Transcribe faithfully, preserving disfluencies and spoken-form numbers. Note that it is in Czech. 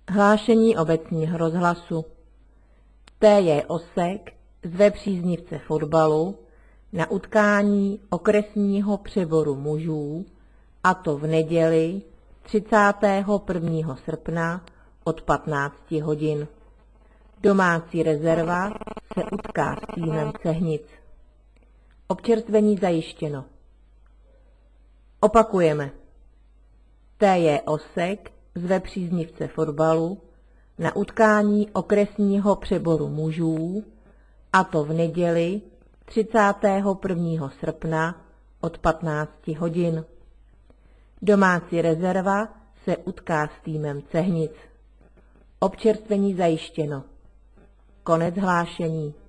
Hlášení obecního rozhlasu. T J Osek zve příznivce fotbalu na utkání okresního přeboru mužů, a to v neděli třicátého prvního srpna od patnácti hodin. Domácí rezerva se utká s týmem Cehnic. Občerstvení zajištěno. Opakujeme. T J Osek zve příznivce fotbalu na utkání okresního přeboru mužů, a to v neděli třicátého prvního srpna od patnácti hodin. Domácí rezerva se utká s týmem Cehnic. Občerstvení zajištěno. Konec hlášení.